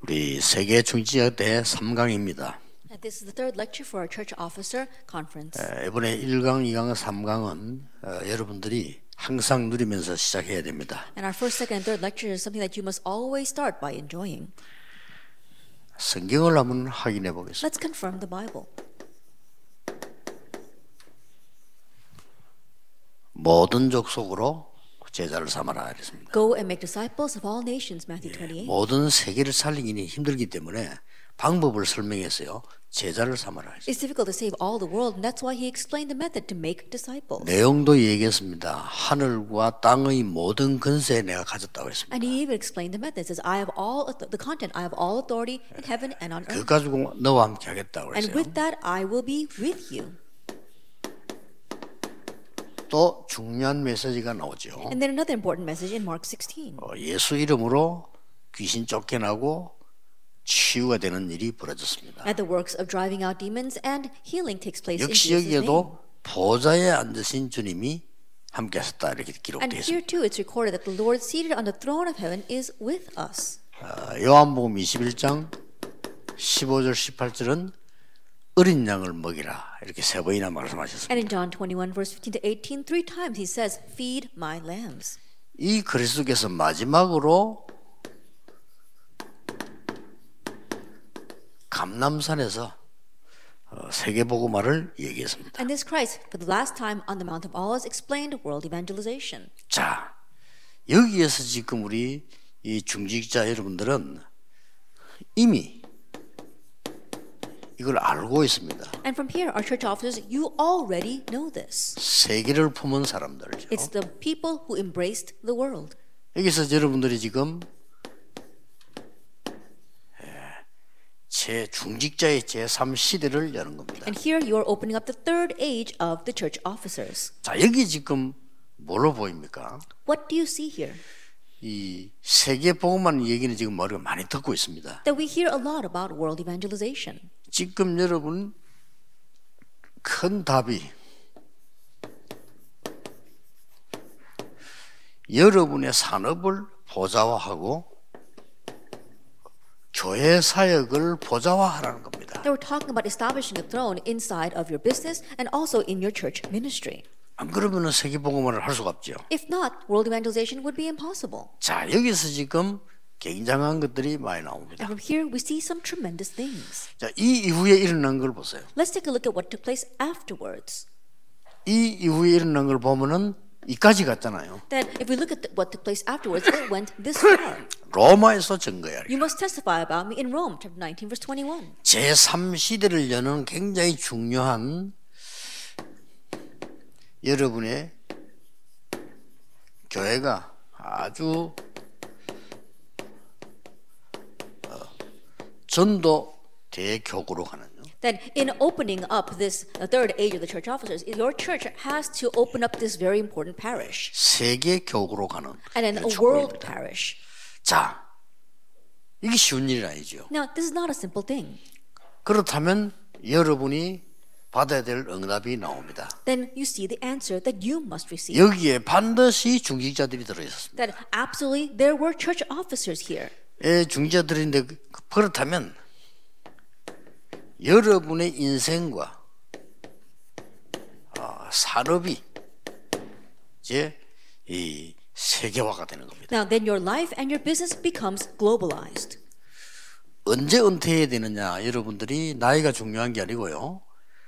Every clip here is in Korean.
우리 세계 중지자대 3강입니다. This is the third lecture for our church officer conference. 이번에 1강, 2강, 3강은 여러분들이 항상 누리면서 시작해야 됩니다. And our first, second, and third lecture is something that you must always start by enjoying. 성경을 한번 확인해 보겠습니다. Let's confirm the Bible. 모든 족속으로 제자를 삼아라 이랬습니다. Go and make disciples of all nations, Matthew 28. 모든 세계를 살리기는 힘들기 때문에 방법을 설명했어요. 제자를 삼아라. It's difficult to save all the world, and that's why he explained the method to make disciples. 내용도 얘기했습니다. 하늘과 땅의 모든 권세 내가 가졌다고 했습니다. And he even explained the method. It says, I have all the content. I have all authority in heaven and on 그 earth. 가지고 너와 함께 하겠다고 And 했어요. with that, I will be with you. 또 중요한 메시지가 나오죠. And then another important message in Mark 16. 예수 이름으로 귀신 쫓겨나고 치유가 되는 일이 벌어졌습니다. And the works of driving out demons and healing takes place in 역시 Jesus' name. 여기에도 보좌에 앉으신 주님이 함께 하셨다 이렇게 And 기록되어 here 있습니다. too it's recorded that the Lord seated on the throne of heaven is with us. 요한복음 21장 15절 18절은 어린 양을 먹이라 이렇게 세 번이나 말씀하셨습니다. And in John 21 verse 15 to 18, three times he says, feed my lambs. 이 그리스도께서 마지막으로 감람산에서 세계복음화를 얘기했습니다. And this Christ, for the last time on the Mount of Olives, explained world evangelization. 자, 여기에서 지금 우리 이 중직자 여러분들은 이미 이걸 알고 있습니다. And from here, our church officers, you already know this. 세계를 품은 사람들이죠. It's the people who embraced the world. 여기서 여러분들이 지금 제 중직자의 제3시대를 여는 겁니다. And here you are opening up the third age of the church officers. 자, 여기 지금 뭘로 보입니까? What do you see here? 이 세계 복음만 얘기는 지금 머리가 많이 듣고 있습니다. That we hear a lot about world evangelization. 지금 여러분 큰 답이 여러분의 산업을 보좌화하고 교회 사역을 보좌화하라는 겁니다. They were talking about establishing a throne inside of your business and also in your church ministry. 안 그러면은 세계 복음화를 할 수가 없죠. If not, world evangelization would be impossible. 자, 여기서 지금 굉장한 것들이 많이 And 나옵니다. from here, we see some tremendous things. 자, 이 이후에 일어난 걸 보세요. Let's take a look at what took place afterwards. 이 이후에 일어난 걸 보면은 이까지 갔잖아요. Then, if we look at what took place afterwards, it went this far. 로마에서 증거야. You must testify about me in Rome, chapter 19, verse 21. 제3시대를 여는 굉장히 중요한 여러분의 교회가 아주 전도 대교구로 가는 Then, in opening up this third age of the church officers, your church has to open up this very important parish. 세계 교구로 가는 And then a 축복입니다. world parish. 자, 이게 쉬운 일이 아니죠. Now, this is not a simple thing. 그렇다면 여러분이 받아야 될 응답이 나옵니다. Then you see the answer that you must receive. 여기에 반드시 중직자들이 들어있었습니다. That absolutely there were church officers here. 중직자들인데 그렇다면 여러분의 인생과 산업이 이제 이 세계화가 되는 겁니다. Now, then your life and your business becomes globalized. 언제 은퇴해야 되느냐? 여러분들이 나이가 중요한 게 아니고요.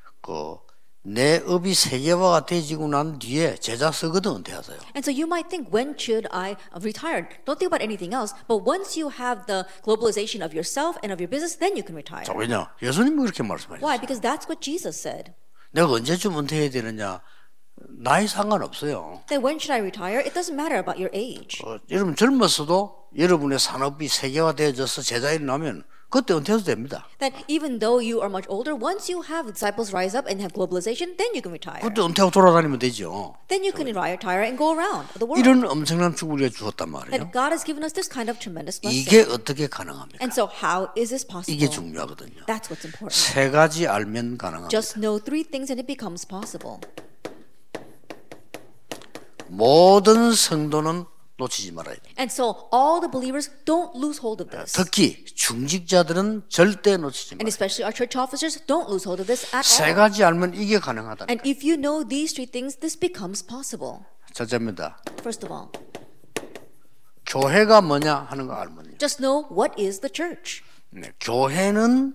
내 업이 세계화가 되지고 난 뒤에 제자 서거든 은퇴하세요. And so you might think, when should I retire? Don't think about anything else. But once you have the globalization of yourself and of your business, then you can retire. 자, 왜냐? 예수님이 그렇게 말씀하셨어요. Why? Because that's what Jesus said. 내가 언제쯤 은퇴해야 되느냐? 나이 상관없어요. Then when should I retire? It doesn't matter about your age. 여러분 젊었어도 여러분의 산업이 세계화되어져서 제자일이 나면 그때 은퇴해도 됩니다. That even though you are much older, once you have disciples rise up and have globalization, then you can retire. 그때 은퇴하고 돌아다니면 되죠. Then you can retire and go around the world. 이런 엄청난 축복을 주었단 말이에요. That God has given us this kind of tremendous blessing. 이게 어떻게 가능합니까? And so how is this possible? 이게 중요하거든요. That's what's important. 세 가지 알면 가능합니다. Just know three things and it becomes possible. 모든 성도는 놓치지 말아야 돼. And so all the believers don't lose hold of this. 특히 중직자들은 절대 놓치지 And 말아요. especially our church officers don't lose hold of this at 세 all. 가지 알면 이게 가능하다. And if you know these three things, this becomes possible. 첫째입니다. First of all, 교회가 뭐냐 하는 거 알면요. just know what is the church. 네, 교회는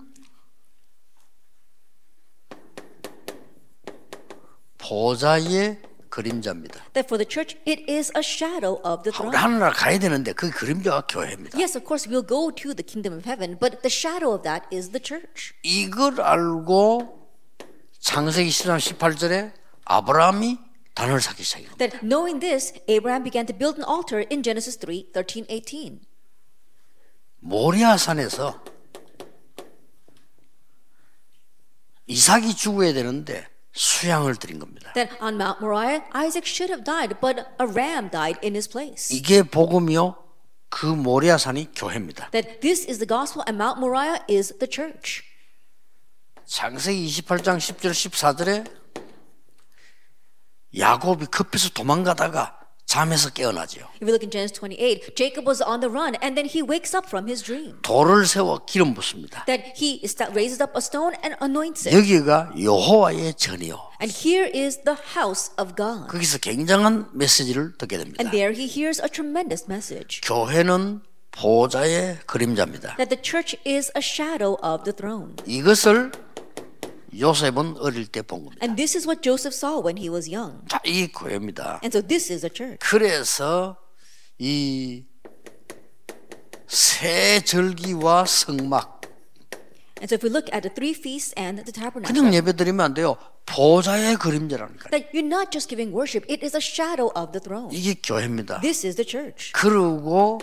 보좌의 그림자입니다. That for the church, it is a shadow of the throne. 우리 하늘나라 가야 되는데 그 그림자가 교회입니다. Yes, of course, we'll go to the kingdom of heaven, but the shadow of that is the church. 이걸 알고 창세기 13, 18절에 아브라함이 단을 쌓기 시작해요. That knowing this, Abraham began to build an altar in Genesis 3, 13, 18. 모리아산에서 이삭이 죽어야 되는데 수양을 드린 겁니다. That on Mount Moriah, Isaac should have died, but a ram died in his place. 이게 복음이요. 그 모리아산이 교회입니다. That this is the gospel and Mount Moriah is the church. 창세기 28장 10절 14절에 야곱이 급해서 도망가다가 잠에서 깨어나죠. If you look in Genesis 28, Jacob was on the run and then he wakes up from his dream. 돌을 세워 기름 붓습니다. That he raises up a stone and anoints it. 여기가 여호와의 전이요. And here is the house of God. 거기서 굉장한 메시지를 듣게 됩니다. And there he hears a tremendous message. 교회는 보좌의 그림자입니다. That the church is a shadow of the throne. 이것을 요셉은 어릴 때 본 겁니다. And this is what Joseph saw when he was young. 자, 이 교회입니다. And so this is a church. 그래서 이 새 절기와 성막 And so if we look at the three feasts and the tabernacle, 그냥 예배드리면 안 돼요. 보좌의 그림자라니까요. that you're not just giving worship, it is a shadow of the throne. 이게 교회입니다. This is the church. 그리고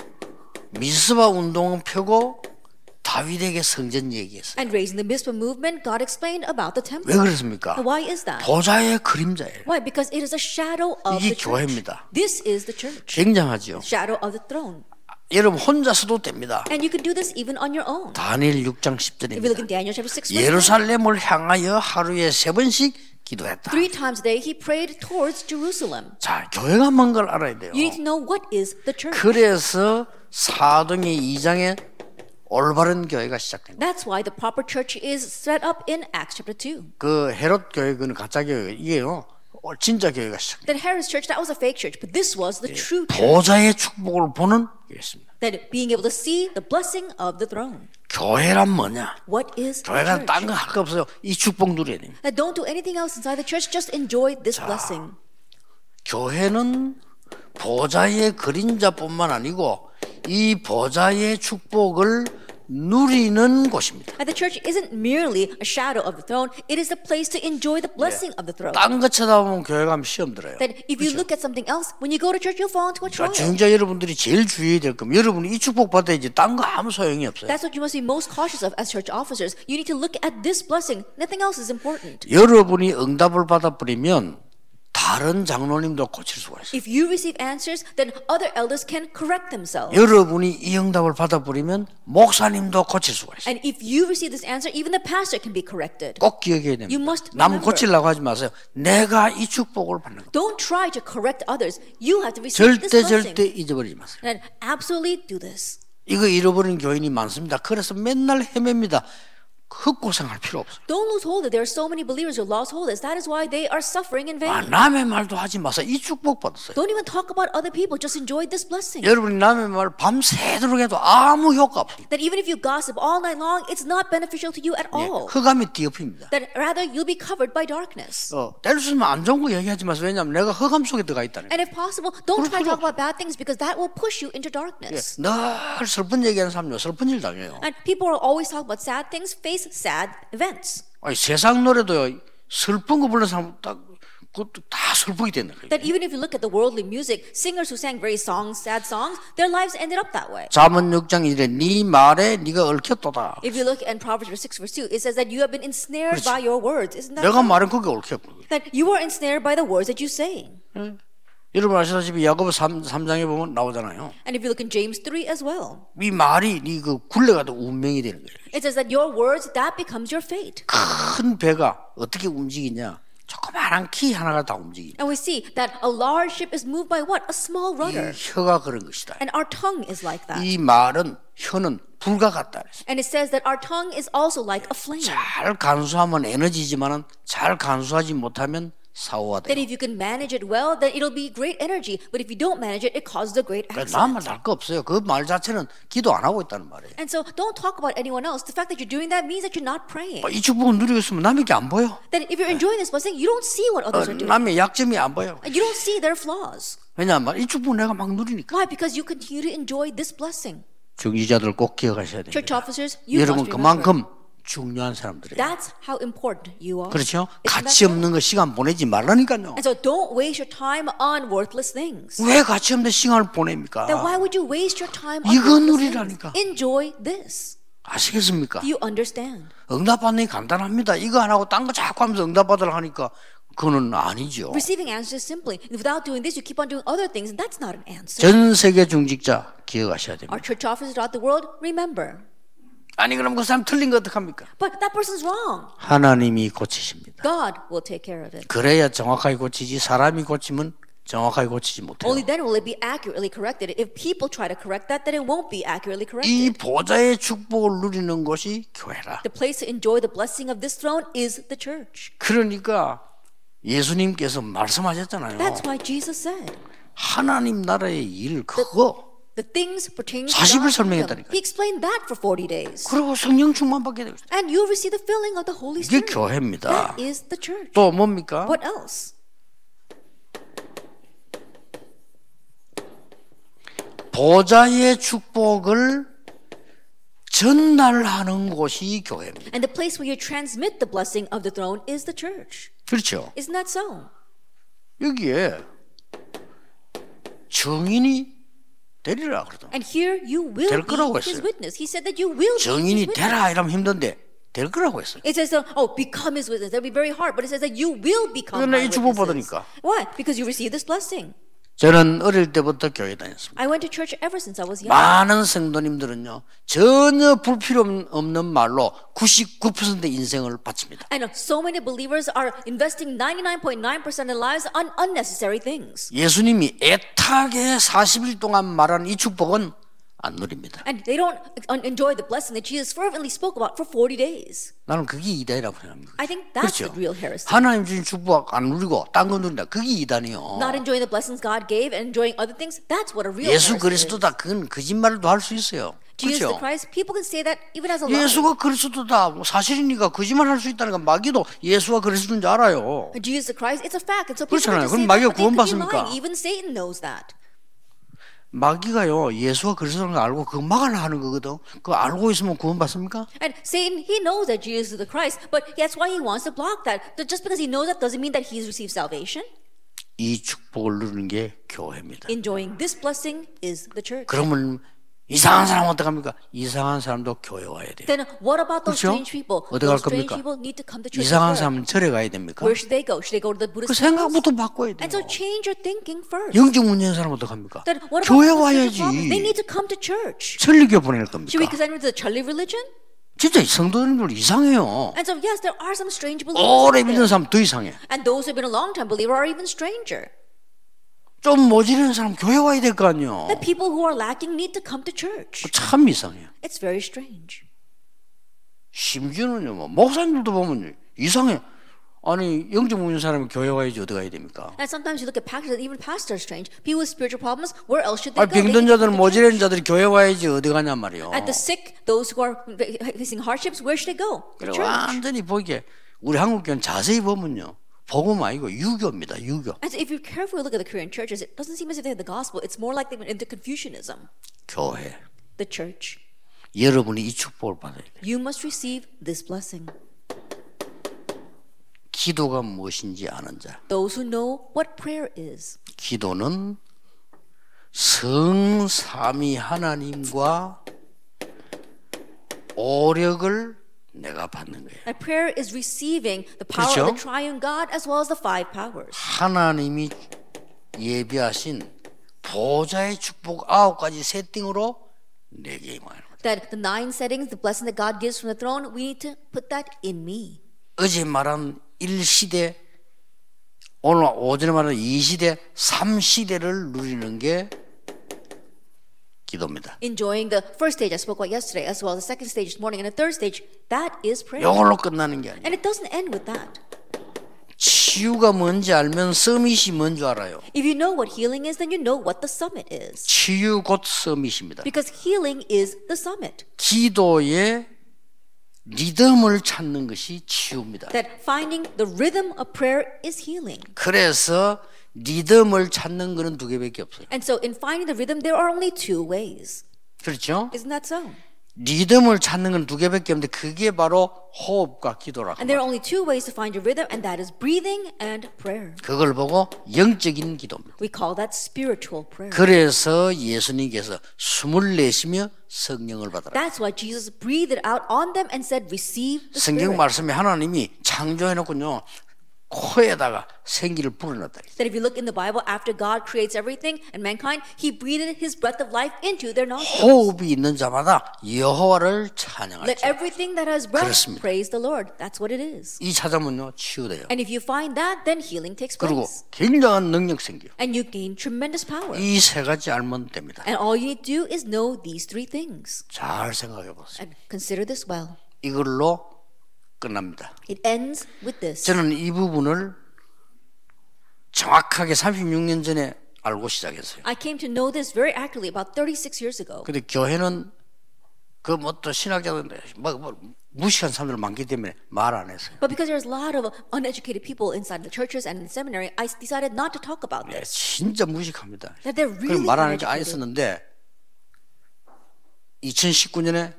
미스바 운동은 펴고 다윗에게 성전 얘기했어요. And raising the Mizpah movement, God explained about the temple. 왜 그렇습니까? Why is that? 보좌의 그림자예요. Why? Because it is a shadow of 이게 the church. 교회입니다. This is the church. 굉장하죠. Shadow of the throne. 여러분 혼자서도 됩니다. And you can do this even on your own. 다니엘 6장 If you look in 10절입니다. Daniel chapter 6, verse 9, 예루살렘을 향하여 하루에 3번씩 기도했다. 3 times a day he prayed towards Jerusalem. 자, 교회가 뭔 걸 알아야 돼요. You need to know what is the church. 그래서 사도행전 2장에 올바른 교회가 시작됩니다. That's why the proper church is set up in Acts chapter 2. 그 헤롯 교회 그는 가짜 교회 이게요. 진짜 교회가 시작됩니다. That Herod's church, that was a fake church, but this was the true church. 보좌의 축복을 보는 교회였습니다. That being able to see the blessing of the throne. 교회란 뭐냐? What is the 교회가 church? 딴 거 할 거 없어요. 이 축복 누려야 됩니다. That don't do anything else inside the church, just enjoy this blessing. 교회는 보좌의 그림자뿐만 아니고 이 보좌의 축복을 누리는 곳입니다. And the church isn't merely a shadow of the throne, it is the place to enjoy the blessing of the throne. 딴 거 쳐다보면 교회 가면 시험 들어요. That if you look at something else, when you go to church, you'll fall into a trial. 중자 여러분들이 제일 주의해야 될 겁니다. 여러분이 이 축복 받아야지 딴 거 아무 소용이 없어요. That's what you must be most cautious of as church officers. You need to look at this blessing. Nothing else is important. 여러분이 응답을 받아버리면 다른 장로님도 고칠 수가 있어요. If you receive answers, then other elders can correct themselves. 여러분이 이 응답을 받아버리면 목사님도 고칠 수가 있어요. And if you receive this answer, even the pastor can be corrected. 꼭 기억해야 You 됩니다. must 남 remember. 고치려고 하지 마세요. 내가 이 축복을 받는 겁니다. Don't try to correct others. You have to receive this blessing. 절대 잊어버리지 마세요. And absolutely do this. 이거 잃어버린 교인이 많습니다. 그래서 맨날 헤맵니다. 흑고생할 필요 없어요. Don't lose hold that there are so many believers who lost hold. That is why they are suffering in vain. 남의 말도 하지 마세요. 이 축복 받았어요. Don't even talk about other people. Just enjoy this blessing. 여러분이 남의 말 밤새도록 해도 아무 효과 없습니다. That even if you gossip all night long, it's not beneficial to you at all. 흑암이 뒤엎입니다. That rather you'll be covered by darkness. 때릴 수 있으면 안 좋은 거 얘기하지 마세요. 왜냐하면 내가 흑암 속에 들어가 있다니까. And if possible, don't try to talk about bad things because that will push you into darkness. 늘 슬픈 얘기하는 사람요 슬픈 일 당해요. And people are always talking about sad things, face sad events. 아니, 세상 노래도요 슬픈 거 부르는 사람 딱 그것도 다 슬프게 되는 거예요. That even if you look at the worldly music, singers who sang very sad songs, their lives ended up that way. 잠언 6장 1에 네 말에 네가 얽혔도다. If you look in Proverbs 6 verse 2, it says that you have been ensnared by your words. Isn't that 내가 true? 말은 그게 얽혔고. That you are ensnared by the words that you say. 여러분 아시다시피 야고보 3장에 보면 나오잖아요. And if you look in James 3 as well, 이 말이 네 그 굴레가도 운명이 되는 거예요. it says that your words, that becomes your fate. 큰 배가 어떻게 움직이냐? 조그마한 키 하나가 다 움직이죠. And we see that a large ship is moved by what? A small 이 rudder. 혀가 그런 것이다. And our tongue is like that. 이 말은 혀는 불과 같다 그랬어요. And it says that our tongue is also like a flame. 잘 간수하면 에너지지만은 잘 간수하지 못하면 사고가 That 돼요. if you can manage it well, then it'll be great energy. But if you don't manage it, it causes a great 그러니까 accident. 남을 할 거 없어요. 그 말 자체는 기도 안 하고 있다는 말이에요. And so don't talk about anyone else. The fact that you're doing that means that you're not praying. 이 축복을 누리고 있으면 남에게 안 보여. That if you're enjoying this blessing, you don't see what others are doing. 남의 약점이 안 보여. And you don't see their flaws. 왜냐하면 이 축복 내가 막 누리니까. Why? Because you continue to enjoy this blessing. 중지자들 꼭 기억하셔야 됩니다. Church officers, you 여러분 must remember. 그만큼 중요한 사람들이에요. That's how important you are. 그렇죠? Isn't that 가치 so? 없는 거 시간 보내지 말라니까요. And so don't waste your time on worthless things. 왜 가치 없는 시간을 보냅니까? Then why would you waste your time on 이거 worthless 누리라니까. things? Enjoy this. 아시겠습니까? Do you understand? 응답받는 게 간단합니다. 이거 안 하고 딴 거 자꾸 하면서 응답받으려 하니까 그거는 아니죠. Receiving answers simply. Without doing this, you keep on doing other things, and that's not an answer. 전 세계 중직자 기억하셔야 됩니다. Our church officers throughout the world, remember. 아니 그럼 그 사람 틀린 거 어떡합니까? But that person's wrong. 하나님이 고치십니다. God will take care of it. 그래야 정확하게 고치지 사람이 고치면 정확하게 고치지 못해요. Only then will it be accurately corrected. If people try to correct that, then it won't be accurately 이 corrected. 보좌의 축복을 누리는 것이 교회라. The place to enjoy the blessing of this throne is the church. 그러니까 예수님께서 말씀하셨잖아요. That's why Jesus said, 하나님 나라의 일 그거 the things pertaining to 40일 God's kingdom. 설명했다니까요. He explained that for 40 days. 그리고 성령 충만 받게 되고 있어요. And you'll receive the filling of the Holy 이게 Spirit. 교회입니다. That is the church. 또 뭡니까? What else? 보좌의 축복을 전달하는 곳이 교회입니다. And the place where you transmit the blessing of the throne is the church. 그렇죠. Isn't that so? 여기에 증인이 되리라 그러더라고요. And here you will 될 거라고 be his 했어요. witness. He said that you will be his 증인이 witness. 되라 이러면 힘든데 될 거라고 했어요. It says, become his witness. That'll be very hard. But it says that you will become 그러나 이 my 축복 witnesses. 받으니까. Why? Because you receive this blessing. 저는 어릴 때부터 교회 다녔습니다. I went to church ever since I was young. 많은 성도님들은요 전혀 불필요 없는 말로 99% 인생을 바칩니다. I know so many believers are investing 99.9% of their lives on unnecessary things. 예수님이 애타게 40일 동안 말한 이 축복은 안 누립니다. And they don't enjoy the blessing that Jesus fervently spoke about for 40 days. 나는 그게 이단이라고 생각합니다. I think that's 그렇죠. the real heresy. 하나님 주신 축복 안 누리고 딴 거 누린다. 그게 이단이요. Not enjoying the blessings God gave and enjoying other things, that's what a real 예수 heresy is. 그리스도다 그건 거짓말도 할 수 있어요. Jesus the 그렇죠? Christ, people can say that even as a lie. 예수가 그리스도다 뭐 사실이니까 거짓말 할 수 있다는 건 마귀도 예수가 그리스도인 줄 알아요. Jesus the Christ, it's a fact. And so people 그렇잖아요. can 그럼 say 마귀가 that, but they could be 구원받습니까? lying. Even Satan knows that. 마귀가요 예수가 그리스도인 걸 알고 그거 막으려 하는 거거든. 그거 알고 있으면 구원받습니까? And Satan, he knows that Jesus is the Christ, but that's why he wants to block that. But just because he knows that doesn't mean that he's received salvation. 이 축복을 누리는 게 교회입니다. Enjoying this blessing is the church. 그러면 이상한 사람 어떡합니까? 이상한 사람도 교회 와야 돼요. Then what about those 그렇죠? strange people? 어디 갈 Those strange 겁니까? people need to come to church. 이상한 as well. 사람은 절에 가야 됩니까? Where should they go? Should they go to the 그 Buddhist temples? 생각부터 바꿔야 And so 돼요. change your thinking first. 영적 문제인 사람 어떡합니까? Then what about 교회 the spiritual 와야지. problems? They need to come to church. 천리교 보낼 겁니까? Should we send them to the Charlie religion? 진짜 성도님들 이상해요. And so yes, there are some strange believers. 오래 out 믿는 there. 사람 더 이상해. And those who have been a long time believer are even stranger. 좀 모질은 사람 교회 와야 될 거 아니에요. The people who are lacking need to come to church. 참 이상해요. It's very strange. 심지어는요, 뭐 목사님들도 보면 이상해. 아니 영적 문제 사람이 교회 와야지 어디 가야 됩니까? And sometimes you look at pastors, even pastors are strange. People with spiritual problems, where else should they 아, go? They 병든 need to 자들 come to 모질한 church. 자들이 교회 와야지 어디 가냔 말이에요. And the sick, those who are facing hardships, where should they go? To 그리고 church. 완전히 보기에 우리 한국 교회는 자세히 보면요, 복음 아니고 유교입니다. 유교. And so if you carefully look at the Korean churches, it doesn't seem as if they have the gospel. It's more like they went into Confucianism. 교회. The church. 여러분이 이 축복을 받아야 돼요. You must receive this blessing. 기도가 무엇인지 아는 자. Those who know what prayer is. 기도는 성삼위 하나님과 오력을 내가 받는 거예요. And prayer is receiving the power 그렇죠? of the triune God as well as the five powers. 하나님이 예비하신 보좌의 축복 9가지 세팅으로 내게 임하는 거예요. That the 9 settings, the blessing that God gives from the throne, we need to put that in me. 어제 말한 일시대 오늘 오전에 말한 2시대, 3시대를 누리는 게 기도입니다. Enjoying the first stage I spoke about yesterday, as well as the second stage this morning, and the third stage, that is prayer. 이걸로 끝나는 게 아니에요. And it doesn't end with that. 치유가 뭔지 알면 서밋이 뭔지 알아요. If you know what healing is, then you know what the summit is. 치유 곧 서밋입니다. Because healing is the summit. 기도의 리듬을 찾는 것이 치유입니다. That finding the rhythm of prayer is healing. 그래서 리듬을 찾는 것은 두 개밖에 없어요. And so in finding the rhythm, there are only two ways. 그렇죠? Isn't that so? 리듬을 찾는 건 두 개밖에 없는데 그게 바로 호흡과 기도라고. And there are only two ways to find your rhythm, and that is breathing and prayer. 그걸 보고 영적인 기도입니다. We call that spiritual prayer. 그래서 예수님께서 숨을 내쉬며 성령을 받아라. That's why Jesus breathed it out on them and said, receive the 성경 Spirit. 말씀에 하나님이 창조해놓고요 코에다가 생기를 불어넣었다. That if you look in the Bible, after God creates everything and mankind, He breathed His breath of life into their nostrils. 호흡이 있는 자마다 여호와를 Let 찬양하죠. everything that has breath 그렇습니다. praise the Lord. That's what it is. 이 찾으면요 치유돼요. And if you find that, then healing takes 그리고 place. 굉장한 능력 생겨요. And you gain tremendous power. 이 세 가지 알면 됩니다. And all you need to do is know these three things. 잘 생각해 보세요. And consider this well. 이걸로 끝납니다. It ends with this. 저는 이 부분을 정확하게 36년 전에 알고 시작했어요. I came to know this very accurately about 36 years ago. 근데 교회는 그 뭐 또 신학자들 뭐 무식한 사람들 많기 때문에 말 안 했어요. But because there's a lot of uneducated people inside the churches and in the seminary, I decided not to talk about 네, this. 진짜 무식합니다. That they're 그럼 really 말 안 하니까 안 uneducated. 했었는데 2019년에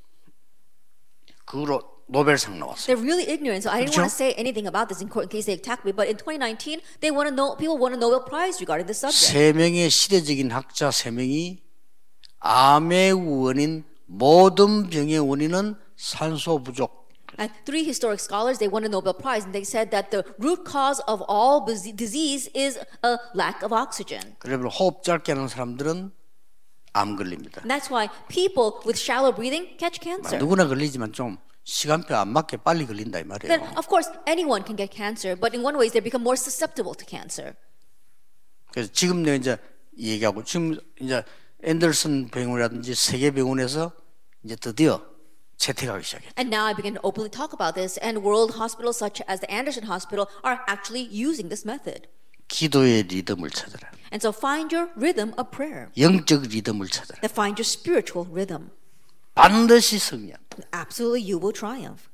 그거로 노벨상 나왔어요. They're really ignorant, so I didn't 그렇죠? want to say anything about this in case they attack me. But in 2019, they want to know. People won a Nobel Prize regarding this subject. 세 명의 시대적인 학자 세 명이 암의 원인 모든 병의 원인은 산소 부족. And three historic scholars, they won a Nobel Prize, and they said that the root cause of all disease is a lack of oxygen. 그래서 호흡 짧게 하는 사람들은 암 걸립니다. And that's why people with shallow breathing catch cancer. 누구나 걸리지만 좀 시간표 안 맞게 빨리 걸린다 이 말이에요. Then, of course, anyone can get cancer, but in one way, they become more susceptible to cancer. 그래서 지금 내가 이제 얘기하고 지금 이제 앤더슨 병원이라든지 세계 병원에서 이제 드디어 채택하기 시작했죠. And now I begin to openly talk about this, and world hospitals such as the Anderson Hospital are actually using this method. 기도의 리듬을 찾아라. And so find your rhythm of prayer. 영적 리듬을 찾아라. Then find your spiritual rhythm. 반드시 승리한다. Absolutely, you will triumph.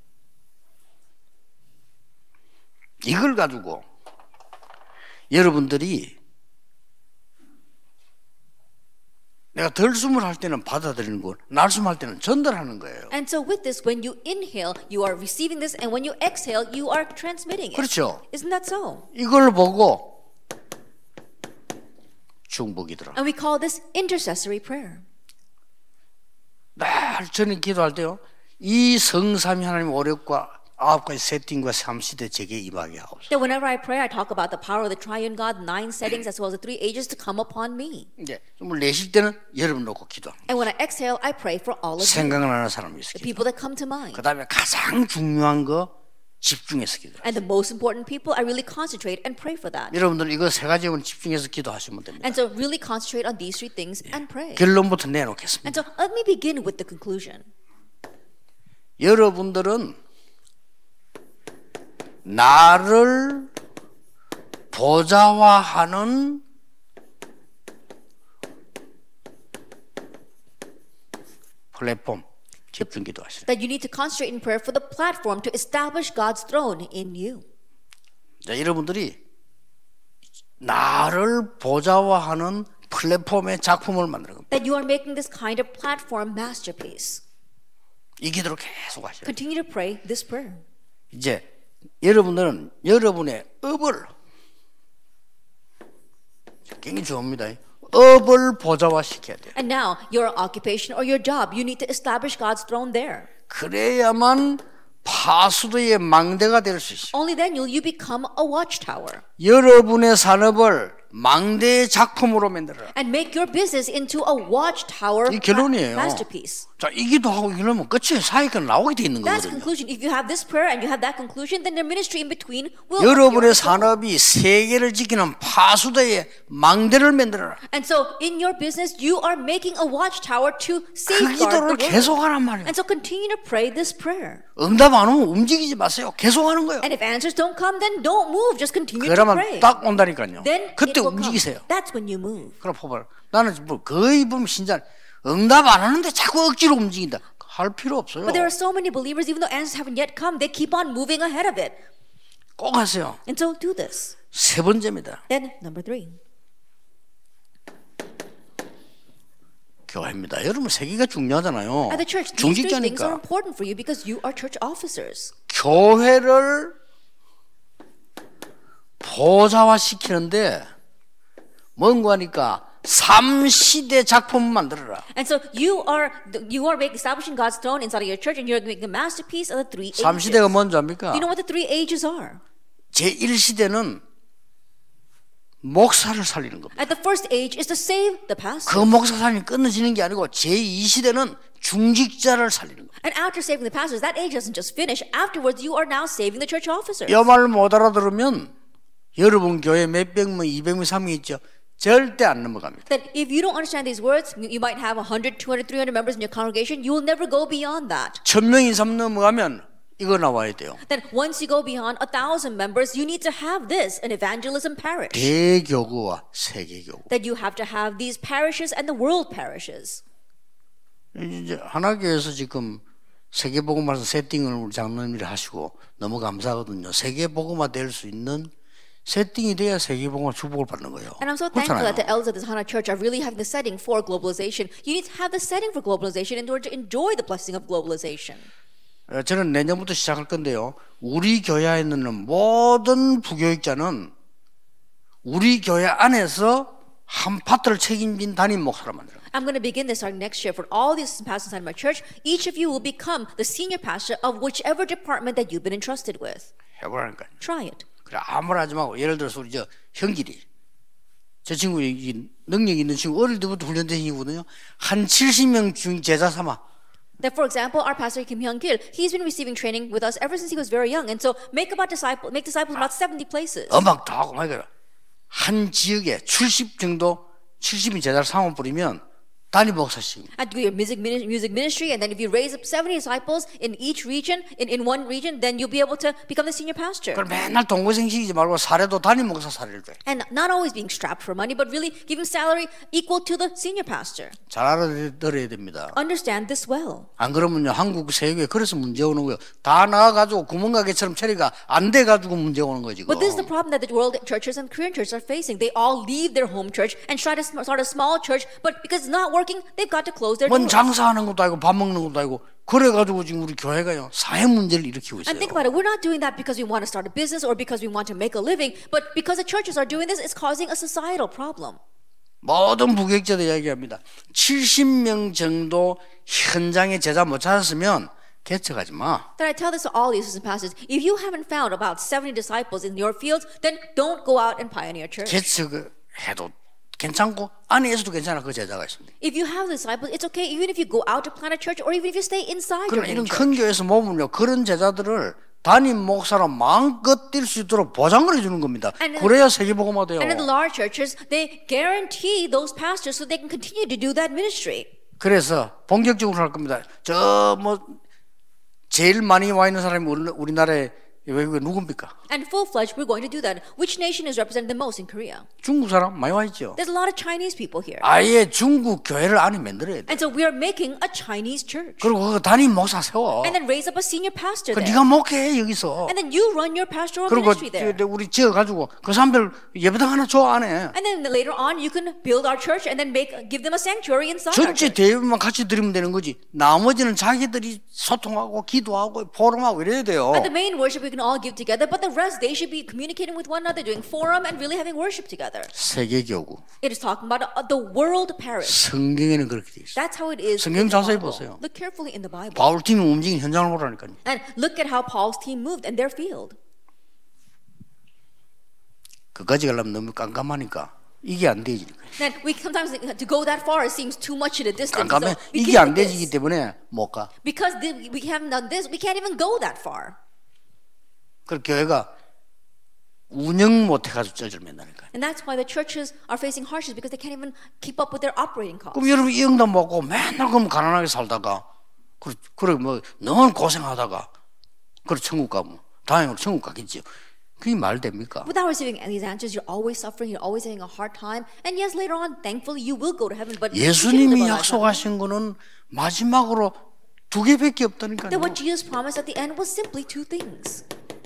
이걸 가지고 여러분들이 내가 덜숨을 할 때는 받아들이는 거, 날숨할 때는 전달하는 거예요. And so with this, when you inhale, you are receiving this, and when you exhale, you are transmitting it. 그렇죠. Isn't that so? 이걸 보고 중보기도라. And we call this intercessory prayer. 날 저는 기도할 때요. 이 성삼위 하나님 오력과 9가지 세팅과 3시대 제게 임하게 하옵소서. That whenever I pray, I talk about the power of the triune God, 9 settings, as well as the 3 ages to come upon me. 이제 숨을 내쉴 때는 여러분 놓고 기도합니다. And when I exhale, I pray for all of you, 생각나는 사람이 있어. the people that come to mind. 그 다음에 가장 중요한 거 집중해서 기도. And the most important people, I really concentrate and pray for that. 여러분들 이거 세 가지만 집중해서 기도하시면 됩니다. And so really concentrate on these 3 things and pray. 결론부터 내놓겠습니다. And so let me begin with the conclusion. 여러분들은 나를 보좌화하는 플랫폼 집중 기도하시라. That you need to concentrate in prayer for the platform to establish God's throne in you. 자, 여러분들이 나를 보좌화하는 플랫폼의 작품을 만드는 겁니다. That you are making this kind of platform masterpiece. 이 기도를 계속 하시라. Continue to pray this prayer. 이제 여러분들은 여러분의 업을 굉장히 좋습니다. 업을 보좌화시켜야 돼요. And now, your occupation or your job, you need to establish God's throne there. 그래야만 파수도의 망대가 될 수 있어요. Only then will you become a watchtower. 여러분의 산업을 망대의 작품으로 만들어라. And make your business into a watchtower 이 결론이에요. masterpiece. 자, 이기도 하고 이러면 끝에 사이가 나오게 돼 있는 That's 거거든요. conclusion. If you have this prayer and you have that conclusion, then the ministry in between will 여러분의 appear as well. 산업이 세계를 지키는 파수대의 망대를 만들어라. And so in your business, you are making a watchtower to 그 safeguard 기도를 the world. 계속하란 말이에요. And so continue to pray this prayer. 응답 안 오면 움직이지 마세요. 계속하는 거예요. And if answers don't come, then don't move. Just continue to 그러면 pray. 딱 온다니까요. Then 그때 it will come. 움직이세요. That's when you move. 그럼 봐봐요. 나는 뭐 거의 보면 신자 응답 안 하는데 자꾸 억지로 움직인다. 할 필요 없어요. But there are so many believers, even though answers haven't yet come, they keep on moving ahead of it. 꼭 하세요. And so do this. 세 번째입니다. Then number 3. 교회입니다. 여러분 세계가 중요하잖아요. At the church, these 3 things are 중직자니까. important for you because you are church officers. 교회를 보좌화시키는데 뭔가 하니까 3시대 작품 만들어라. And so you are establishing God's throne inside of your church, and you're making a masterpiece of the 3 ages. 3시대가 뭔지 압니까? Do you know what the 3 ages are? 제1시대는 목사를 살리는 겁니다. At the first age is to save the pastor. 그 목사 살림이 끊어지는 게 아니고 제2시대는 중직자를 살리는 겁니다. And after saving the pastors, that age doesn't just finish. Afterwards, you are now saving the church officers. 이 말을 못 알아들으면 여러분 교회 몇백 명, 200명, 300명 있죠. 절대 안 넘어갑니다. That if you don't understand these words, you might have 100, 200, 300 members in your congregation. You will never go beyond that. 1000명 이상 넘어가면 이거 나와야 돼요. Then once you go beyond 1,000 members, you need to have this, an evangelism parish. 대교구와 세계교구. That you have to have these parishes and the world parishes. 이제 하나교회에서 지금 세계복음화서 세팅을 우리 장로님들이 하시고 너무 감사하거든요. 세계복음화 될 수 있는 세팅이 돼야 세계복음화 축복을 받는 거예요. And I'm so thankful 그렇잖아요. that the elders of this Hana church are really having the setting for globalization. You need to have the setting for globalization in order to enjoy the blessing of globalization. 저는 내년부터 시작할 건데요. 우리 교회에 있는 모든 부교육자는 우리 교회 안에서 한 파트를 책임진 담임 목사를 만들어요. I'm going to begin this starting next year for all the assistant pastors inside my church. Each of you will become the senior pastor of whichever department that you've been entrusted with. 해보라니까요. Try it. 그래 아무나 하지 말고 예를 들어서 우리 저 형길이 저 친구 이 능력 있는 친구 어릴 때부터 훈련된 친구거든요. 한 70명 중 제자 삼아. That, for example, our pastor Kim Hyung Gil, he's been receiving training with us ever since he was very young, and so make disciples about 70 places. 음악 다 하고 말이야. 한 지역에 70인 제자를 삼아 버리면 단임 목사씩. And do your music ministry, and then if you raise up 70 disciples in each region, in one region, then you'll be able to become the senior pastor. 그걸 맨날 동고생시키지 말고 사례도 단임 목사 사례를 돼. And not always being strapped for money, but really giving salary equal to the senior pastor. 잘 알아들어야 됩니다. Understand this well. 안 그러면요 한국 세계에 그래서 문제 오는 거예요. 다 나가가지고 구멍가게처럼 처리가 안 돼가지고 문제 오는 거지. But this is the problem that the world churches and Korean churches are facing. They all leave their home church and try to start a small church, but because it's not working, they've got to close their 뭔 doors. 장사하는 것도 아니고 밥 먹는 것도 아니고 그래가지고 지금 우리 교회가요 사회 문제를 일으키고 있어요. And think about it. We're not doing that because we want to start a business or because we want to make a living, but because the churches are doing this, it's causing a societal problem. 모든 부교육자들 이야기합니다. 70명 정도 현장에 제자 못 찾았으면 개척하지 마. That I tell this to all the assistant pastors. If you haven't found about 70 disciples in your fields, then don't go out and pioneer church. 개척을 해도 괜찮고 안에서도 괜찮아 그 제자가 있습니다. If you have disciples, it's okay even if you go out to plant a church or even if you stay inside your 그러나 이런 main church. 큰 교회에서 모으면요 그런 제자들을 담임 목사로 마음껏 뛸 수 있도록 보장을 해주는 겁니다. 그래야 세계복음화 돼요. And in the large churches, they guarantee those pastors so they can continue to do that ministry. 그래서 본격적으로 할 겁니다. 저 뭐 제일 많이 와 있는 사람이 우리나라에 외국에 누굽니까? And full-fledged, we're going to do that. Which nation is represented the most in Korea? 중국 사람 많이 와 있죠. There's a lot of Chinese people here. 아예 중국 교회를 안에 만들어야 돼. And so we are making a Chinese church. 그리고 그 담임 목사 세워. And then raise up a senior pastor 그 there. 네가 목회해 여기서. And then you run your pastoral 그리고 ministry there. 우리 지어 가지고 그 사람들 예배당 하나 줘 안에. And then later on, you can build our church and then give them a sanctuary inside our 전체 church. 대회만 같이 드리면 되는 거지. 나머지는 자기들이 소통하고 기도하고 포럼하고 이래야 돼요. At the main worship, we can all give together, but the rest, they should be communicating with one another, doing forum, and really having worship together. 세계교구. It is talking about the world parish. 성경에는 그렇게 돼 있어요. That's how it is. 성경 in the 자세히 Bible. 보세요. Look carefully in the Bible. 바울 팀이 움직인 현장을 보라니까요. And look at how Paul's team moved in their field. 그까지 가려면 너무 깜깜하니까 이게 안 되지. That we sometimes think to go that far it seems too much in a distance. 깜깜해. So we 이게 keep 안 it 되지기 this. 때문에 못 가. Because we haven't done this, we can't even go that far. 그 교회가 운영 못 해가지고 쩔쩔맨다니까. And that's why the churches are facing hardships because they can't even keep up with their operating costs. 그럼 여러분 이 응답 먹고 맨날 그럼 가난하게 살다가 그래 뭐 너무 고생하다가 그래 천국 가면 다행으로 천국 가겠지요. 그게 말 됩니까? Without receiving these answers, you're always suffering, you're always having a hard time. And yes, later on, thankfully, you will go to heaven. But 예수님이 약속하신 거는 마지막으로 두 개밖에 없다니까요. that what Jesus promised at the end was simply two things: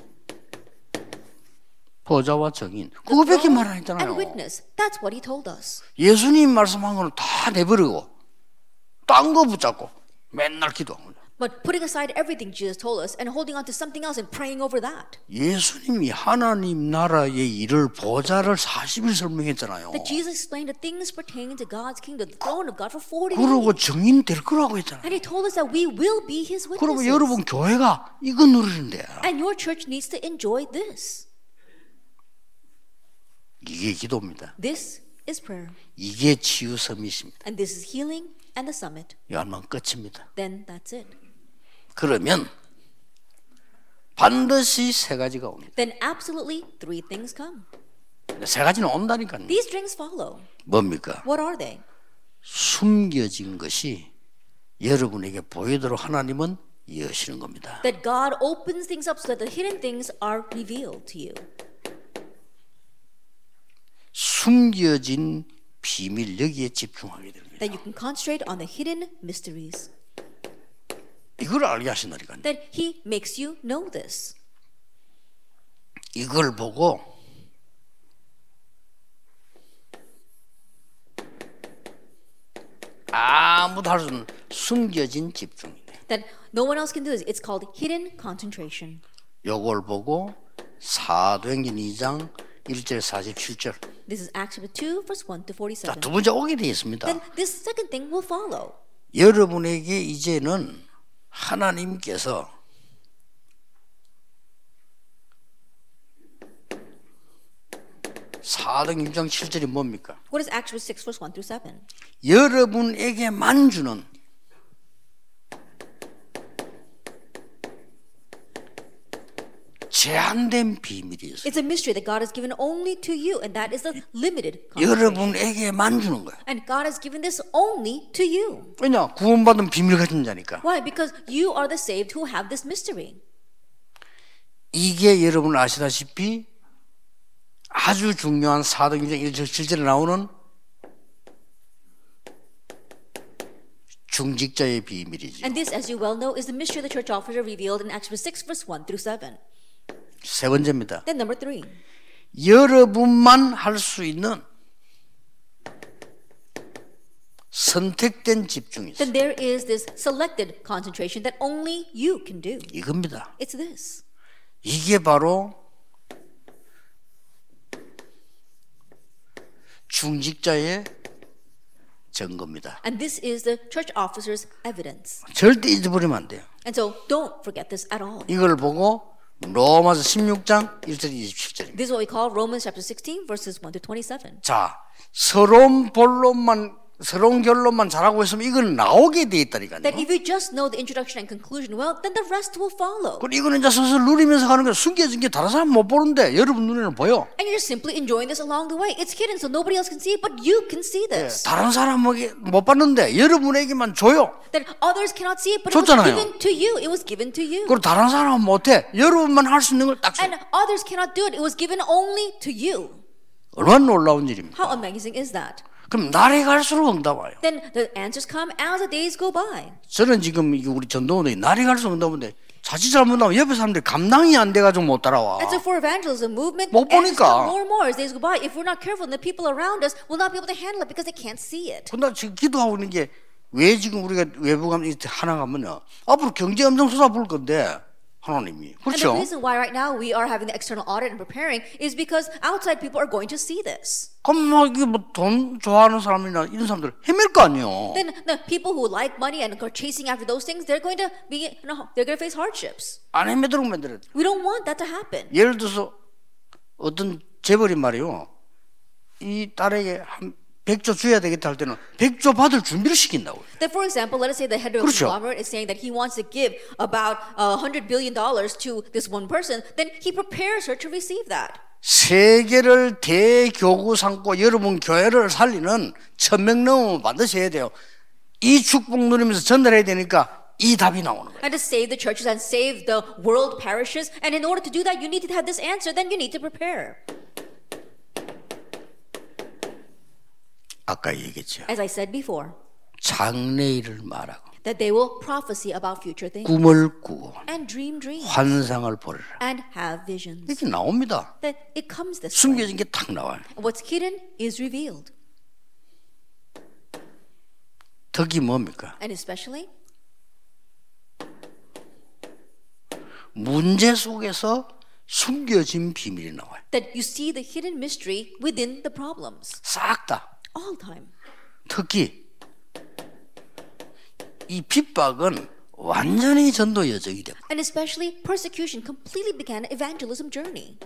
보좌와 증인. 그거밖에 말 안 and 했잖아요. witness. That's what he told us. 예수님 말씀한 거는 다 내버리고 딴 거 붙잡고 맨날 기도하는 거죠. But putting aside everything Jesus told us and holding on to something else and praying over that. 예수님이 하나님 나라의 일을 보좌를 40일 설명했잖아요. That Jesus explained the things pertaining to God's kingdom, the throne of God for 40 그러고 days. 증인 될 거라고 했잖아요. And he told us that we will be his 그러면 witnesses. 여러분 교회가 이거 누리는데 And your church needs to enjoy this. 이게 기도입니다. This is prayer. 이게 치유 서밋입니다. And this is healing and the summit. 이 말만 끝입니다. Then that's it. 그러면 반드시 세 가지가 옵니다. Then absolutely three things come. 세 가지는 온다니까요. These things follow. 뭡니까? What are they? 숨겨진 것이 여러분에게 보이도록 하나님은 여시는 겁니다. That God opens things up so that the hidden things are revealed to you. 숨겨진 비밀 여기에 집중하게 됩니다. That you can concentrate on the hidden mysteries. 이걸 알게 하신다니까요. That he makes you know this. 이걸 보고 아무도 할 수 없는 숨겨진 집중이에요. That no one else can do this. It's called hidden concentration. 요걸 보고 사도행전 2장 1절 47절. This is Acts chapter 2, verse 1 to 자, 47. 두 번째 오게 되어 있습니다. Then this second thing will follow. 여러분에게 이제는 하나님께서 사도행전 6장 7절이 뭡니까? What is Acts chapter 6, verse 1 through 7? 여러분에게만 주는 제한된 비밀이 있어요. It's a mystery that God has given only to you, and that is the limited concentration. 여러분에게만 주는 거예요. And God has given this only to you. 왜냐? 구원받은 비밀 가진 자니까. Why? Because you are the saved who have this mystery. 이게 여러분 아시다시피 아주 중요한 사도행전 1절 7절에 나오는 중직자의 비밀이죠. And this, as you well know, is the mystery the church officer revealed in Acts 6, verse 1 through 7. 세 번째입니다. Then number 3. 여러분만 할 수 있는 선택된 집중이 있어요. Then there is this selected concentration that only you can do. 이겁니다. It's this. 이게 바로 중직자의 증거입니다. And this is the church officer's evidence. 절대 잊어버리면 안 돼요. And so don't forget this at all. 이걸 보고 로마서 16장 1절 27절입니다. This is what we call Romans chapter 16, verses 1 to 27. 자, 서러운 결론만 잘하고 있으면 이건 나오게 돼 있다니까요. That if you just know the introduction and conclusion well, then the rest will follow. 그리고 이거는 이제 슬슬 누리면서 가는 거야. 숨겨진 게 다른 사람 못 보는데 여러분 눈에는 보여. And you're simply enjoying this along the way. It's hidden so nobody else can see it, but you can see this. 다른 사람에게 못 봤는데 여러분에게만 줘요. That others cannot see it, but it was 줬잖아요. given to you. It was given to you. 그리고 다른 사람은 못해. 여러분만 할 수 있는 걸 딱 줘. And others cannot do it. It was given only to you. 얼마나 놀라운 일입니까? How amazing is that? 그럼 날이 갈수록 응답 와요. Then the answers come as the days go by. 저는 지금 우리 전도원들이 날이 갈수록 응답 오는데 자칫 잘못하면 옆에 사람들이 감당이 안 돼가지고 못 따라와. And so for evangelism movement, 못 answers 보니까. come more and more as days go by. If we're not careful, then the people around us will not be able to handle it because they can't see it. 근데 지금 기도하고 있는 게 왜 지금 우리가 외부 가면 하나 가면요. 앞으로 경제 엄청 쏟아부을 건데 하나님이 And the 그렇죠? reason why right now we are having the external audit and preparing is because outside people are going to see this. 그럼 뭐 이게 뭐 돈 좋아하는 사람이나 이런 사람들 헤맬 거 아니에요. Then the people who like money and are chasing after those things, they're going to face hardships. 안 헤매도록 만들어야 돼. We don't want that to happen. 예를 들어서 어떤 재벌이 말이요. 이 딸에게 한 100조 줘야 되겠다 할 때는 100조 받을 준비를 시킨다고요. That, for example, let us say the head of a 그렇죠. conglomerate is saying that he wants to give about $100 billion to this one person, then he prepares her to receive that. 세계를 대교구 삼고 여러분 교회를 살리는 1000명 넘으면 반드시 해야 돼요. 이 축복 누리면서 전달해야 되니까 이 답이 나오는 거예요. And to save the churches and save the world parishes. And in order to do that, you need to have this answer. Then you need to prepare. 아까 얘기했죠. As I said before, 장래일을 말하고 that they will prophesy about future things 꿈을 꾸고 and dream dreams 환상을 보라. and have visions. 이렇게 나옵니다. That it comes this way. 숨겨진 게 딱 나와요. What's hidden is revealed. 덕이 뭡니까? And especially 문제 속에서 숨겨진 비밀이 나와요. that you see the hidden mystery within the problems. 싹 다. All time. 특히 이 핍박은 완전히 전도 여정이 됩니다. And especially persecution completely began an evangelism journey.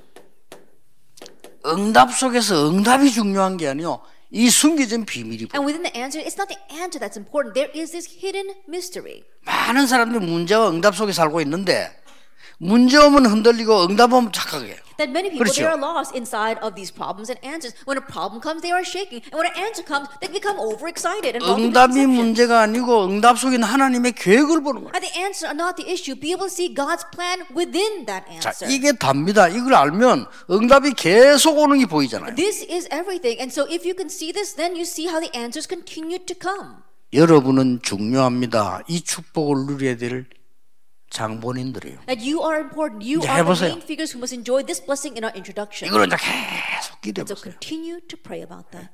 응답 속에서 응답이 중요한 게 아니요. 이 숨겨진 비밀이. And within the answer, it's not the answer that's important. There is this hidden mystery. 많은 사람들이 문제와 응답 속에 살고 있는데 문제 오면 흔들리고 응답 오면 착하게 해요. That many people, 그렇죠. they are lost inside of these problems and answers. When a problem comes, they are shaking. And when an answer comes, they become overexcited and walk into 응답이 deception. 문제가 아니고 응답 속에 있는 하나님의 계획을 보는 거예요. And the answer are not the issue. Be able to see God's plan within that 자, answer. 이게 답니다. 이걸 알면 응답이 계속 오는 게 보이잖아요. This is everything. And so if you can see this, then you see how the answers continue to come. 여러분은 중요합니다. 이 축복을 누려야 될 장본인들이에요. That you are important. You 이제 are the 해보세요. main figures who must enjoy this blessing in our introduction. 이걸 이제 계속 기도해 So 보세요. continue to pray about that.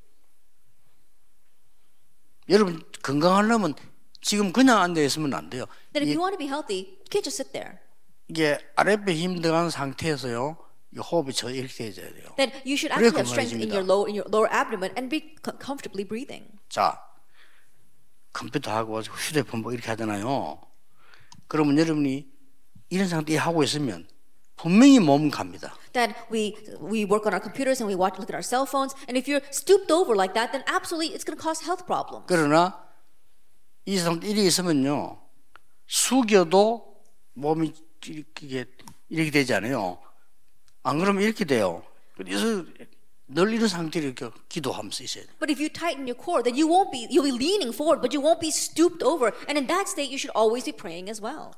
여러분 건강하려면 지금 그냥 앉아 있으면 안 돼요. That if you want to be healthy, you can't just sit there. 이게 아랫배 힘 들어간 상태에서요. 이 호흡이 저 이렇게 해줘야 돼요. That you should 그래 actually have strength in 건강해집니다. your lower abdomen and be comfortably breathing. 자, 컴퓨터 하고 휴대폰 뭐 이렇게 하잖아요. 그러면 여러분이 이런 상태에 하고 있으면 분명히 몸 갑니다. That we work on our computers and we look at our cell phones, and if you're stooped over like that, then absolutely it's going to cause health problems. 그러나 이 상태 이렇게 있으면요, 숙여도 몸이 이렇게 되지 않아요. 안 그러면 이렇게 돼요. 그래서 늘 이런 상태로 이렇게 기도하면서 있어야 돼요. But if you tighten your core, then you'll be leaning forward, but you won't be stooped over. And in that state, you should always be praying as well.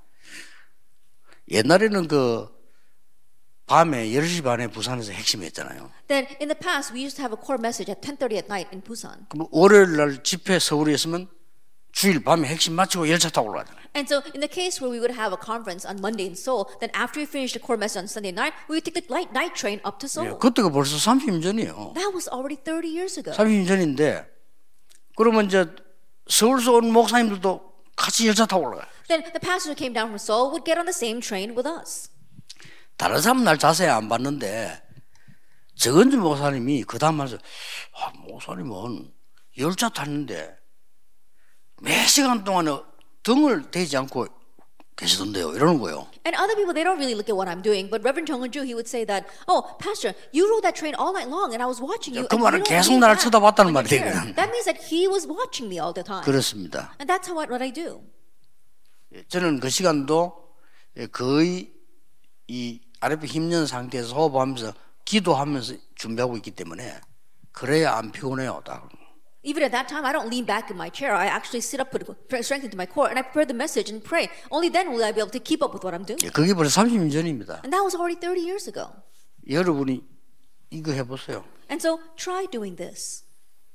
옛날에는 그 밤에 10시 반에 부산에서 핵심했잖아요. Then in the past, we used to have a core message at 10:30 at night in Busan. 그럼 월요일 날 집회 서울에 있으면 주일 밤에 핵심 마치고 열차 타고 올라가잖아요. And so in the case where we would have a conference on Monday in Seoul, then after we finished the core message on Sunday night, we would take the night train up to Seoul. 그때가 벌써 30년 전이에요. That was already 30 years ago. 30년 전인데 그러면 이제 서울서 온 목사님들도 같이 열차 타고 올라가요. Then the pastor who came down from Seoul would get on the same train with us. 다른 사람 날 자세히 안 봤는데 정은주 목사님이 그 다음 말해서 목사님은 열차 탔는데 몇 시간 동안 등을 대지 않고 계시던데요. 이러는 거예요. And other people, they don't really look at what I'm doing. But Reverend Jung Eun-ju, he would say that, "Oh, Pastor, you rode that train all night long, and I was watching you." 그 and you 말은 don't 계속 lean 나를 back 쳐다봤다는 on your 말이 chair." 되거든. That means that he was watching me all the time. 그렇습니다. And that's what I do. 저는 그 시간도 거의 이 아랫배 힘든 상태에서 호흡하면서 기도하면서 준비하고 있기 때문에 그래야 안 피곤해요. 딱. Even at that time, I don't lean back in my chair. I actually sit up, put strength into my core, and I prepare the message and pray. Only then will I be able to keep up with what I'm doing. 그게 벌써 30년 전입니다. And that was already 30 years ago. 여러분이 이거 해보세요. And so try doing this.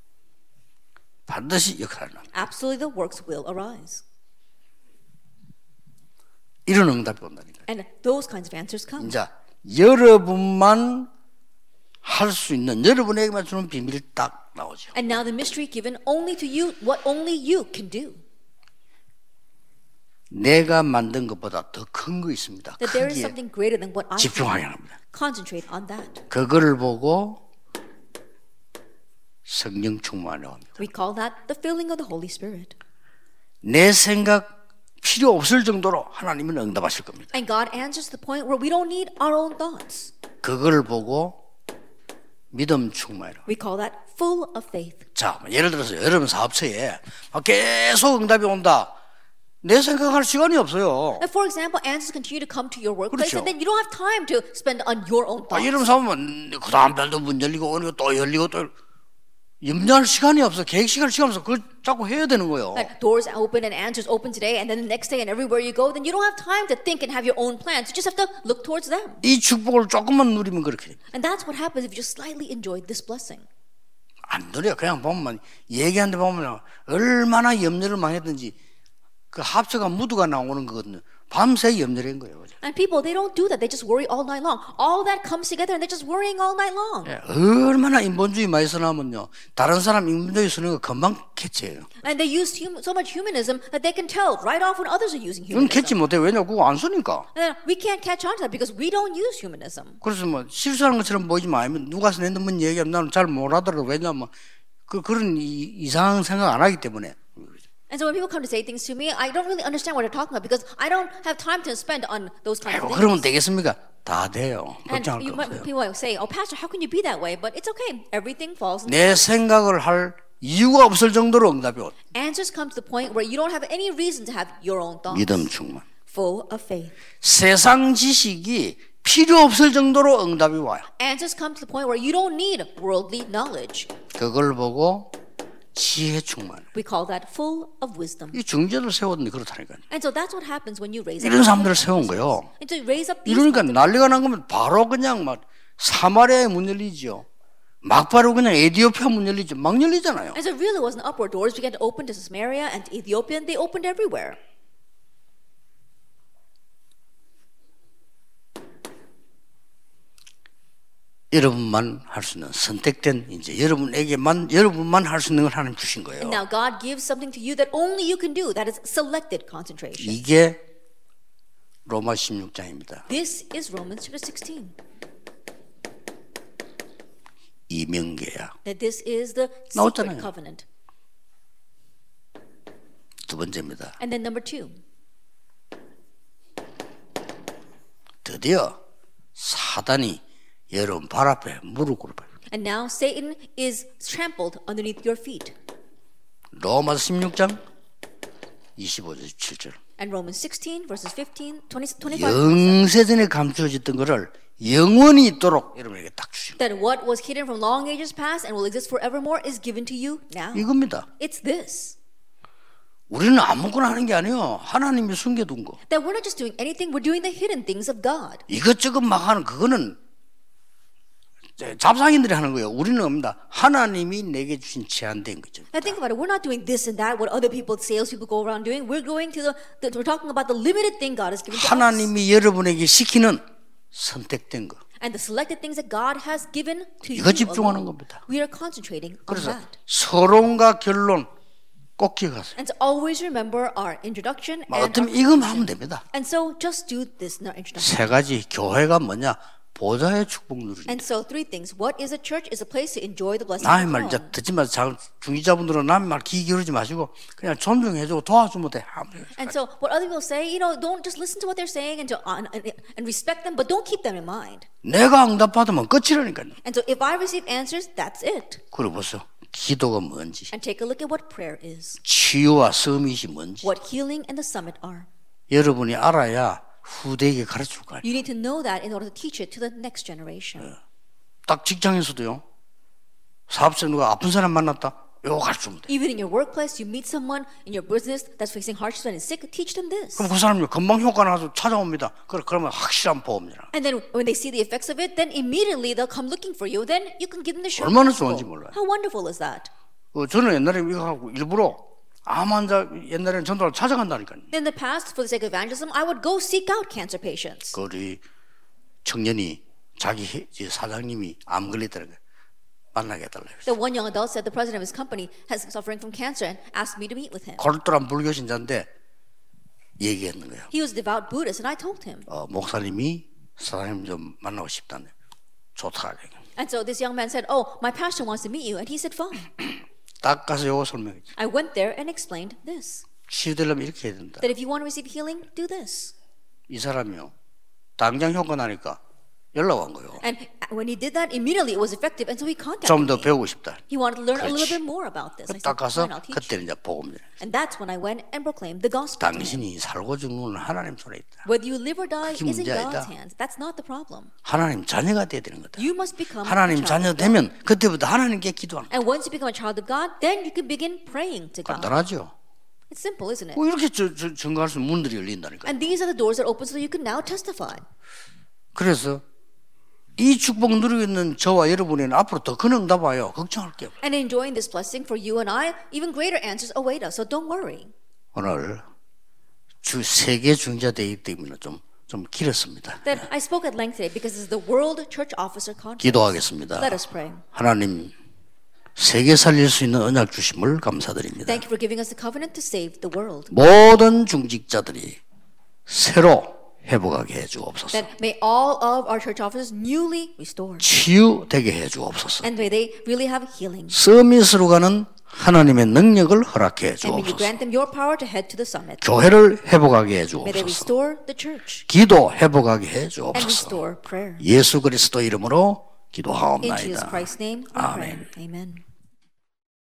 반드시 역할을 합니다. Absolutely, the works will arise. 이런 응답이 온다니까요. And those kinds of answers come. 이제 여러분만 할 수 있는 여러분에게만 주는 비밀이 딱 나오죠. And now the mystery given only to you, what only you can do. 내가 만든 것보다 더 큰 거 있습니다. That there is 크기에 something greater than what I 집중하여야 can. 합니다. Concentrate on that. 그거를 보고 성령 충만하려 합니다. We call that the filling of the Holy Spirit. 내 생각 필요 없을 정도로 하나님은 응답하실 겁니다. And God answers to the point where we don't need our own thoughts. 그걸 보고 믿음 충만이라고. We call that full of faith. 자, 예를 들어서 여러분 사업처에 계속 응답이 온다. 내 생각할 시간이 없어요. And for example, answers continue to come to your workplace, 그렇죠. and then you don't have time to spend on your own thoughts. 이러면 사면 그 다음 달도 문 열리고 오늘 또 열리고 또 염려할 시간이 없어. 계획 시간 없어. 그걸 자꾸 해야 되는 거예요. Like doors open and answers open today, and then the next day and everywhere you go, then you don't have time to think and have your own plans. You just have to look towards them. 이 축복을 조금만 누리면 그렇게 돼. And that's what happens if you just slightly enjoyed this blessing. 안 누려. 그냥 보면 얘기하는데 보면 얼마나 염려를 많이 했든지 그 합쳐가 무드가 나오는 거거든요. 밤새 염려를 한 거예요. And people, they don't do that. They just worry all night long. All that comes together, and they're just worrying all night long. 예, 얼마나 인본주의 많이 써나면요. 다른 사람 인본주의 쓰는 거 금방 캐치해요. And they use so much humanism that they can tell right off when others are using 그건 캐치 humanism. 못해. 왜냐면 그거 안 쓰니까. And we can't catch on to that because we don't use humanism. 그래서 뭐 실수하는 것처럼 보이지만 아니면 누가 내는 얘기하면 나는 잘 못하더라도 왜냐면 그런 이상한 생각 안 하기 때문에. And so when people come to say things to me, I don't really understand what they're talking about because I don't have time to spend on those kinds of 아이고 things. 그러면 되겠습니까? 다 돼요. And 걱정할 거 없어요. people might say, "Oh, Pastor, how can you be that way?" But it's okay. Everything falls. 내 생각을 할 이유가 없을 정도로 응답이 온. Answers come to the point where you don't have any reason to have your own thoughts. 믿음 충만. Full of faith. 세상 지식이 필요 없을 정도로 응답이 와요. Answers come to the point where you don't need worldly knowledge. 그걸 보고 지혜 충만. We call that full of wisdom. 이 중재를 세웠는데 그렇다니까요. And so that's what happens when you raise up 이런 사람들을 세운 거예요. And to raise up these 이러니까 난리가 난 거면 바로 그냥 막 사마리아에 문 열리죠. 막바로 그냥 에티오피아 문 열리죠. 막 열리잖아요. And so it really wasn't upward doors began to open to Samaria and to Ethiopia, and they opened everywhere. 여러분만 할 수 있는 선택된 이제 여러분만 할 수 있는 걸 하나님 주신 거예요. And now God gives something to you that only you can do. That is selected concentration. 이게 로마 16장입니다. This is Romans chapter 16. 이명계약. That this is the 나왔잖아요. secret covenant. 두 번째입니다. And then number 2. 드디어 사단이 여러분 발 앞에 무릎 꿇어요. And now Satan is trampled underneath your feet. 로마서 16장 25절 17절. And Romans 16 verses 15, 20, 25. 영세전에 감추어졌던 것을 영원히 있도록 여러분에게 딱 주신 That what was hidden from long ages past and will exist forevermore is given to you now. 이겁니다. It's this. 우리는 아무거나 하는 게 아니에요. 하나님이 숨겨둔 거. That we're not just doing anything, we're doing the hidden things of God. 이것저것 막 하는 그거는 잡상인들이 하는 거예요. 우리는 없습니다. 하나님이 내게 주신 제한된 거죠. Now think about it. We're not doing this and that, what other people, salespeople go around doing. We're going to we're talking about the limited thing God has given to us. 하나님이 여러분에게 시키는 선택된 거. And the selected things that God has given to you 이거 집중하는 alone. 겁니다. We are concentrating on 그래서 that. 서론과 결론 꼭 기억하세요. And to always remember our introduction and 어떤 our 이거만 하면 conclusion. 됩니다. And so just do this in our introduction. 세 가지 교회가 뭐냐? 보좌의 축복 누리는. And so 3 things. What is a church? Is a place to enjoy the blessing 남의 of 말 God. 이제 듣지 마세요. 중지자분들은 남의 말 귀 기울이지 마시고 그냥 존중해주고 도와주면 돼. And so what other people say, don't just listen to what they're saying and respect them, but don't keep them in mind. 내가 응답받으면 끝이라니까요. And so if I receive answers, that's it. 그리고 보세요. 기도가 뭔지, And take a look at what prayer is, 치유와 서밋이 뭔지 what healing and the summit are. 여러분이 알아야 후대에게 가르칠 거 아니에요. You need to know that in order to teach it to the next generation. 딱 직장에서도요. 사업자 누가 아픈 사람 만났다. 이거 가르치면 돼. Even in your workplace, you meet someone in your business that's facing hardships and is sick, teach them this. 그럼 그 사람이 금방 효과 나서 찾아옵니다. 그러면 확실한 보험이라. And then when they see the effects of it, then immediately they'll come looking for you. Then you can give them the sure 얼마나 gospel. 좋은지 몰라요. How wonderful is that? 저는 옛날에 이거 하고 일부러 암 환자 옛날에는 전도를 찾아간다니까요. In the past, for the sake of evangelism, I would go seek out cancer patients. 그 우리 청년이 자기 사장님이 암 걸리더라고요. 만나게 해달라고 했어요. The one young adult said the president of his company has suffering from cancer and asked me to meet with him. 골똘한 불교 신자인데 얘기했는 거예요. He was a devout Buddhist, and I told him. 목사님이 사장님 좀 만나고 싶다네. 좋다. And so this young man said, "Oh, my pastor wants to meet you," and he said, "Fine." 딱 가서 요거 설명했지. I went there and explained this: 치유되려면 이렇게 해야 된다. that if you want to receive healing, do this. 이 사람이요. 당장 효과 나니까 연락 온 거예요. And when he did that, immediately it was effective, and so he contacted 좀 더 me. 배우고 싶다. He wanted to learn a little 그렇지. bit more about this. I 딱 said, 가서 fine, I'll teach 그때는 you. 이제 복음. And that's when I went and proclaimed the gospel to him. 당신이 살고 죽는 건 하나님 손에 있다. Whether you live or die 그게 is in 문제가 God's 아니다. hands. That's not the problem. 하나님 자녀가 돼야 되는 거다. You must become 하나님 a child 자녀 of God. 되면 그때부터 하나님께 기도하는 거다. And once you become a child of God, then you can begin praying to God. 간단하죠. It's simple, isn't it? 이렇게 증거할 수 있는 문들이 열린다니까. And these are the doors that open so you can now testify. 그래서 이 축복 누리고 있는 저와 여러분에는 앞으로 더 큰 응답 와요. 걱정할 게 없어요. And enjoying this blessing for you and I, even greater answers await us. So don't worry. 오늘 세계 중재자 되기 때문에 좀 길었습니다. Then I spoke at length today because this is the World Church Officer Conference. 기도하겠습니다. Let us pray. 하나님 세계 살릴 수 있는 언약 주심을 감사드립니다. Thank you for giving us the covenant to save the world. 모든 중직자들이 새로 회복하게 해주옵소서. That may all of our church officers newly restored. 치유되게 해주옵소서. And may they really have healing. 서밋으로 가는 하나님의 능력을 허락해 And may you 주옵소서. grant them your power to head to the summit. 교회를 회복하게 May they 해주옵소서. restore the church 기도 회복하게 and 해주옵소서. restore prayer. 예수 그리스도 이름으로 In Jesus 기도하옵나이다. Christ's name, we pray. 아멘. Amen.